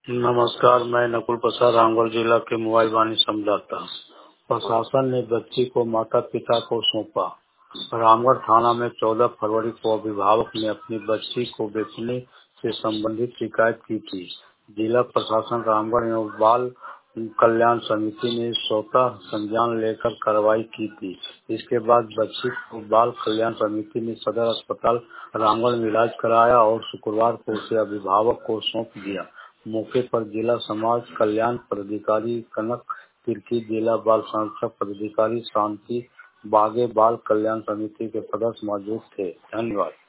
नमस्कार, मैं नकुल प्रसाद रामगढ़ जिला के मोबाइल वाणी संवाददाता। प्रशासन ने बच्ची को माता पिता को सौंपा। रामगढ़ थाना में 14 फरवरी को अभिभावक ने अपनी बच्ची को बेचने से संबंधित शिकायत की थी। जिला प्रशासन रामगढ़ एवं बाल कल्याण समिति ने स्वतः संज्ञान लेकर कार्रवाई की थी। इसके बाद बच्ची को बाल कल्याण समिति ने सदर अस्पताल रामगढ़ में इलाज कराया और शुक्रवार को उसे अभिभावक को सौंप दिया। मौके पर जिला समाज कल्याण पदाधिकारी कनक तिर्की, जिला बाल संरक्षण पदाधिकारी शांति बागे, बाल कल्याण समिति के सदस्य मौजूद थे। धन्यवाद।